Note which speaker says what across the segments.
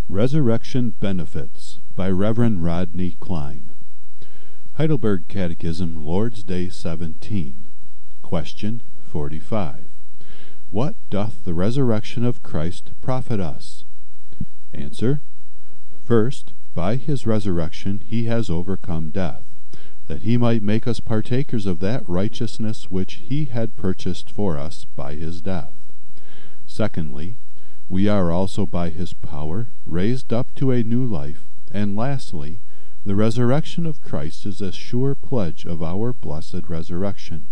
Speaker 1: Resurrection Benefits by Reverend Rodney Klein. Heidelberg Catechism, Lord's Day 17. Question 45. What doth the resurrection of Christ profit us? Answer. First, by his resurrection he has overcome death, that he might make us partakers of that righteousness which he had purchased for us by his death. Secondly, we are also by his power raised up to a new life, and lastly, the resurrection of Christ is a sure pledge of our blessed resurrection.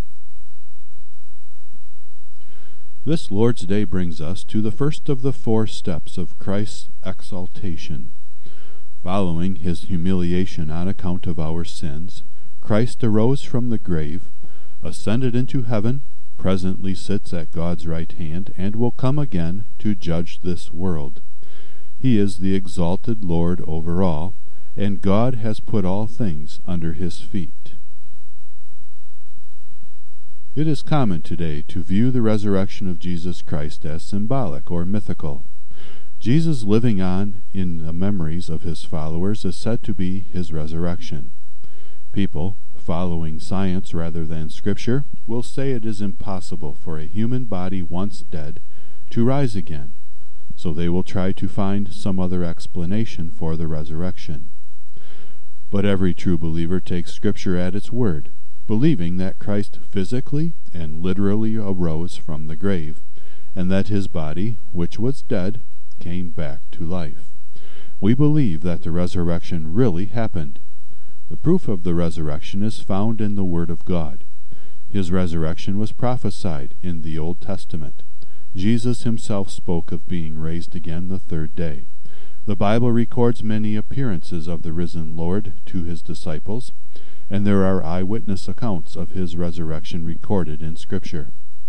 Speaker 1: This Lord's Day brings us to the first of the 4 steps of Christ's exaltation. Following his humiliation on account of our sins, Christ arose from the grave, ascended into heaven, presently sits at God's right hand, and will come again to judge this world. He is the exalted Lord over all, and God has put all things under his feet. It is common today to view the resurrection of Jesus Christ as symbolic or mythical. Jesus living on in the memories of his followers is said to be his resurrection. People, following science rather than Scripture, will say it is impossible for a human body once dead to rise again, so they will try to find some other explanation for the resurrection. But every true believer takes Scripture at its word, believing that Christ physically and literally arose from the grave, and that his body, which was dead, came back to life. We believe that the resurrection really happened. The proof of the resurrection is found in the Word of God. His resurrection was prophesied in the Old Testament. Jesus himself spoke of being raised again the 3rd day. The Bible records many appearances of the risen Lord to his disciples, and there are eyewitness accounts of his resurrection recorded in Scripture.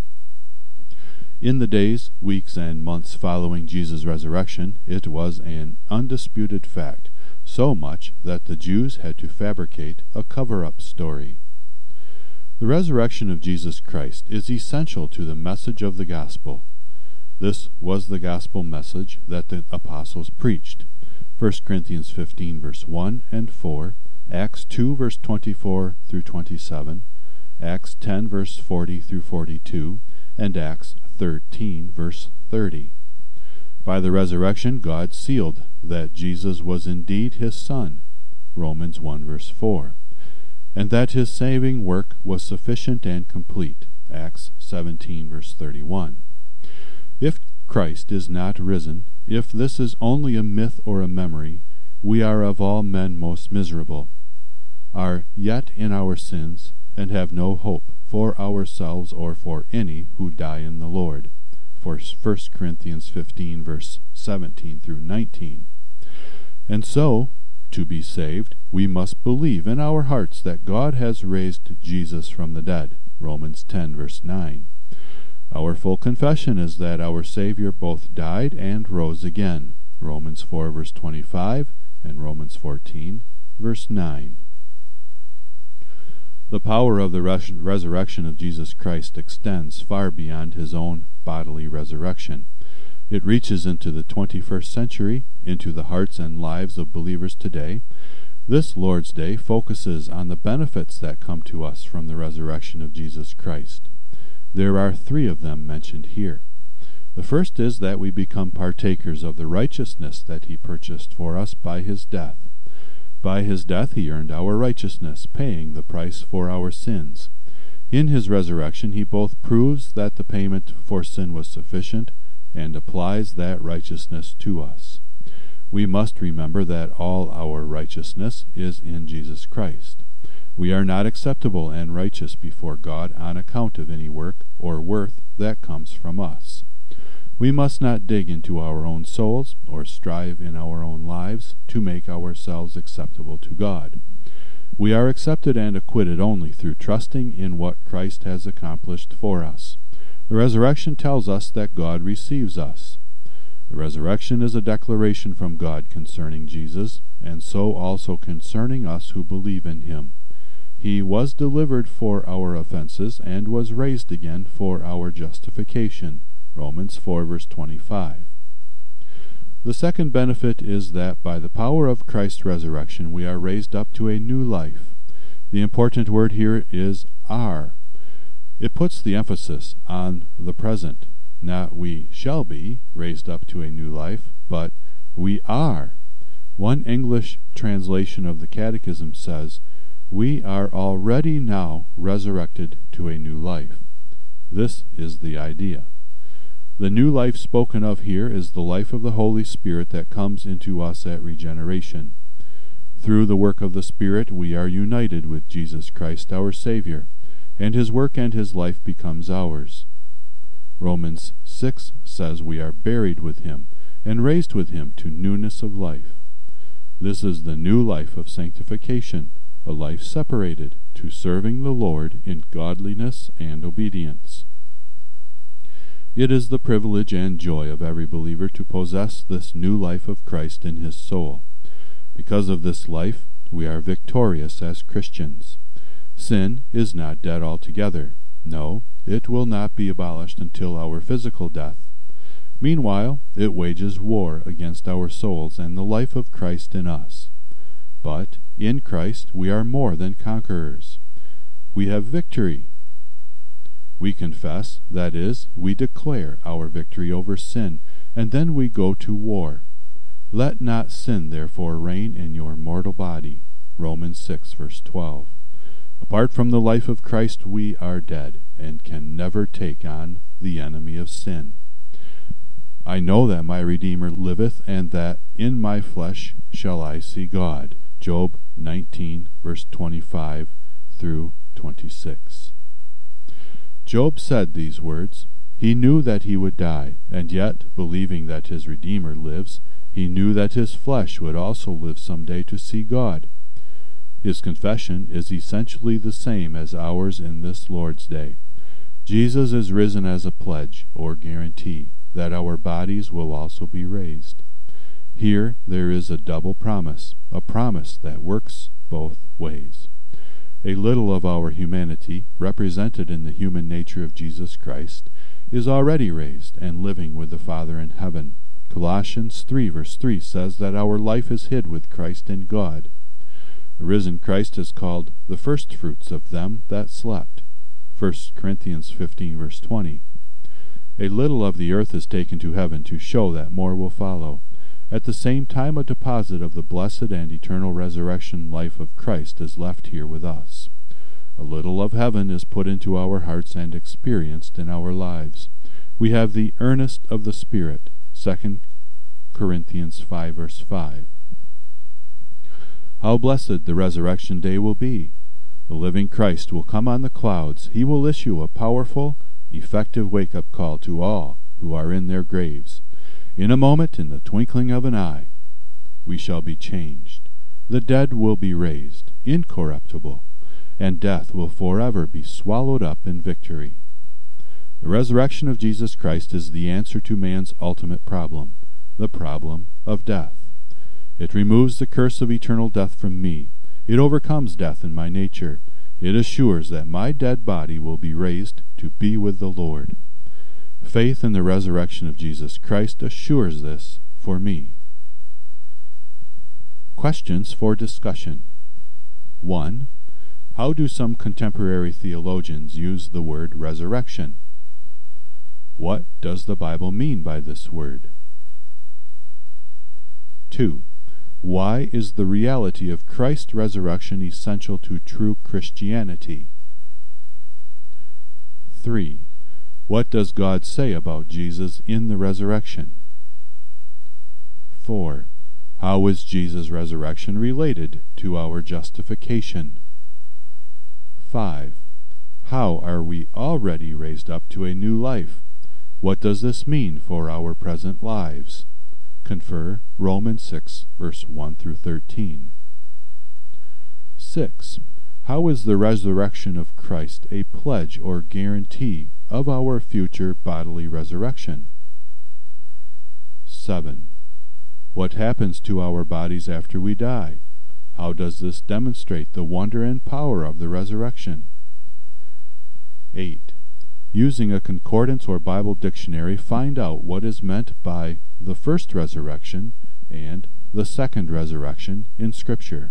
Speaker 1: In the days, weeks, and months following Jesus' resurrection, it was an undisputed fact, so much that the Jews had to fabricate a cover-up story. The resurrection of Jesus Christ is essential to the message of the gospel. This was the gospel message that the apostles preached. 1 Corinthians 15 verse 1 and 4, Acts 2 verse 24 through 27, Acts 10 verse 40 through 42, and Acts 13 verse 30. By the resurrection, God sealed that Jesus was indeed his Son, Romans 1 verse 4, and that his saving work was sufficient and complete, Acts 17 verse 31. If Christ is not risen, if this is only a myth or a memory, we are of all men most miserable, are yet in our sins, and have no hope for ourselves or for any who die in the Lord. For 1 Corinthians 15 verse 17 through 19. And so, to be saved, we must believe in our hearts that God has raised Jesus from the dead. Romans 10 verse 9. Our full confession is that our Savior both died and rose again. Romans 4 verse 25 and Romans 14 verse 9. The power of the resurrection of Jesus Christ extends far beyond his own bodily resurrection. It reaches into the 21st century, into the hearts and lives of believers today. This Lord's Day focuses on the benefits that come to us from the resurrection of Jesus Christ. There are 3 of them mentioned here. The first is that we become partakers of the righteousness that he purchased for us by his death. By his death he earned our righteousness, paying the price for our sins. In his resurrection he both proves that the payment for sin was sufficient and applies that righteousness to us. We must remember that all our righteousness is in Jesus Christ. We are not acceptable and righteous before God on account of any work or worth that comes from us. We must not dig into our own souls or strive in our own lives to make ourselves acceptable to God. We are accepted and acquitted only through trusting in what Christ has accomplished for us. The resurrection tells us that God receives us. The resurrection is a declaration from God concerning Jesus, and so also concerning us who believe in him. He was delivered for our offenses and was raised again for our justification. Romans 4 verse 25. The second benefit is that by the power of Christ's resurrection we are raised up to a new life. The important word here is are. It puts the emphasis on the present. Not we shall be raised up to a new life, but we are. One English translation of the Catechism says, "We are already now resurrected to a new life." This is the idea. The new life spoken of here is the life of the Holy Spirit that comes into us at regeneration. Through the work of the Spirit we are united with Jesus Christ our Savior, and His work and His life becomes ours. Romans 6 says we are buried with Him and raised with Him to newness of life. This is the new life of sanctification, a life separated to serving the Lord in godliness and obedience. It is the privilege and joy of every believer to possess this new life of Christ in his soul. Because of this life, we are victorious as Christians. Sin is not dead altogether. No, it will not be abolished until our physical death. Meanwhile, it wages war against our souls and the life of Christ in us. But in Christ we are more than conquerors. We have victory. We confess, that is, we declare our victory over sin, and then we go to war. Let not sin therefore reign in your mortal body. Romans 6, verse 12. Apart from the life of Christ we are dead, and can never take on the enemy of sin. I know that my Redeemer liveth, and that in my flesh shall I see God. Job 19, verse 25 through 26. Job said these words. He knew that he would die, and yet, believing that his Redeemer lives, he knew that his flesh would also live some day to see God. His confession is essentially the same as ours in this Lord's Day. Jesus is risen as a pledge, or guarantee, that our bodies will also be raised. Here there is a double promise, a promise that works both ways. A little of our humanity, represented in the human nature of Jesus Christ, is already raised and living with the Father in heaven. Colossians 3 verse 3 says that our life is hid with Christ in God. The risen Christ is called the firstfruits of them that slept. 1 Corinthians 15 verse 20. A little of the earth is taken to heaven to show that more will follow. At the same time, a deposit of the blessed and eternal resurrection life of Christ is left here with us. A little of heaven is put into our hearts and experienced in our lives. We have the earnest of the Spirit, 2 Corinthians 5 verse 5. How blessed the resurrection day will be! The living Christ will come on the clouds. He will issue a powerful, effective wake-up call to all who are in their graves. In a moment, in the twinkling of an eye, we shall be changed. The dead will be raised, incorruptible, and death will forever be swallowed up in victory. The resurrection of Jesus Christ is the answer to man's ultimate problem, the problem of death. It removes the curse of eternal death from me. It overcomes death in my nature. It assures that my dead body will be raised to be with the Lord. Faith in the resurrection of Jesus Christ assures this for me. Questions for discussion. 1. How do some contemporary theologians use the word resurrection? What does the Bible mean by this word? 2. Why is the reality of Christ's resurrection essential to true Christianity? 3. What does God say about Jesus in the resurrection? 4. How is Jesus' resurrection related to our justification? 5. How are we already raised up to a new life? What does this mean for our present lives? Confer Romans 6, verse 1 through 13. 6. How is the resurrection of Christ a pledge or guarantee of our future bodily resurrection? 7. What happens to our bodies after we die? How does this demonstrate the wonder and power of the resurrection? 8. Using a concordance or Bible dictionary, find out what is meant by the first resurrection and the second resurrection in Scripture.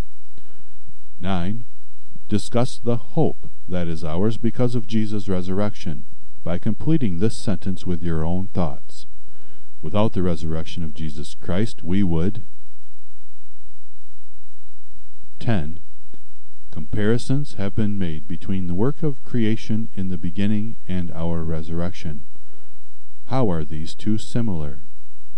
Speaker 1: 9. Discuss the hope that is ours because of Jesus' resurrection by completing this sentence with your own thoughts. Without the resurrection of Jesus Christ, we would. 10. Comparisons have been made between the work of creation in the beginning and our resurrection. How are these two similar?